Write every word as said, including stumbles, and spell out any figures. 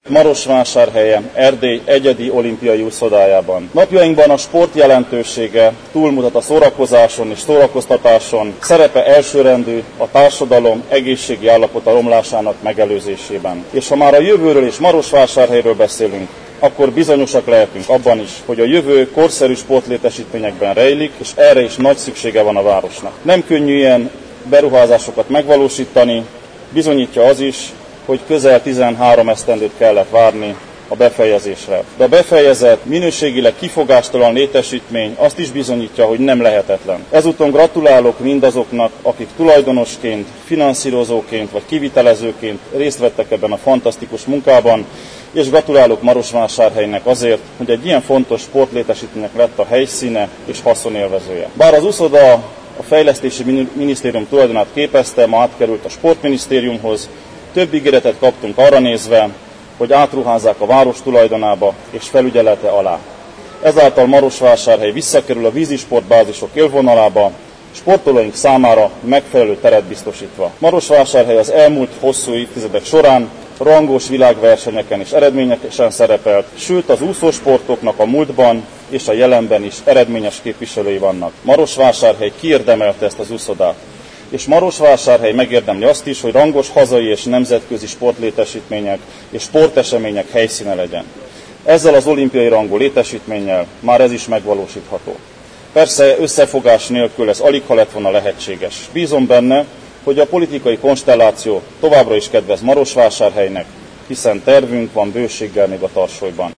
Marosvásárhelyen, Erdély egyedi olimpiai úszodájában. Napjainkban a sport jelentősége túlmutat a szórakozáson és szórakoztatáson, szerepe elsőrendű a társadalom egészségi állapota romlásának megelőzésében. És ha már a jövőről és Marosvásárhelyről beszélünk, akkor bizonyosak lehetünk abban is, hogy a jövő korszerű sportlétesítményekben rejlik, és erre is nagy szüksége van a városnak. Nem könnyű ilyen beruházásokat megvalósítani, bizonyítja az is, hogy közel tizenhárom esztendőt kellett várni a befejezésre. De a befejezett, minőségileg kifogástalan létesítmény azt is bizonyítja, hogy nem lehetetlen. Ezúton gratulálok mindazoknak, akik tulajdonosként, finanszírozóként vagy kivitelezőként részt vettek ebben a fantasztikus munkában, és gratulálok Marosvásárhelynek azért, hogy egy ilyen fontos sportlétesítménynek lett a helyszíne és haszonélvezője. Bár az úszoda a Fejlesztési Minisztérium tulajdonát képezte, ma átkerült a Sportminisztériumhoz, több ígéretet kaptunk arra nézve, hogy átruházzák a város tulajdonába és felügyelete alá. Ezáltal Marosvásárhely visszakerül a vízisportbázisok élvonalába, sportolóink számára megfelelő teret biztosítva. Marosvásárhely az elmúlt hosszú évtizedek során rangos világversenyeken is eredményesen szerepelt, sőt az úszósportoknak a múltban és a jelenben is eredményes képviselői vannak. Marosvásárhely kiérdemelte ezt az úszodát, és Marosvásárhely megérdemli azt is, hogy rangos hazai és nemzetközi sportlétesítmények és sportesemények helyszíne legyen. Ezzel az olimpiai rangú létesítménnyel már ez is megvalósítható. Persze összefogás nélkül ez aligha lett volna lehetséges. Bízom benne, hogy a politikai konstelláció továbbra is kedvez Marosvásárhelynek, hiszen tervünk van bőséggel még a tarsolyban.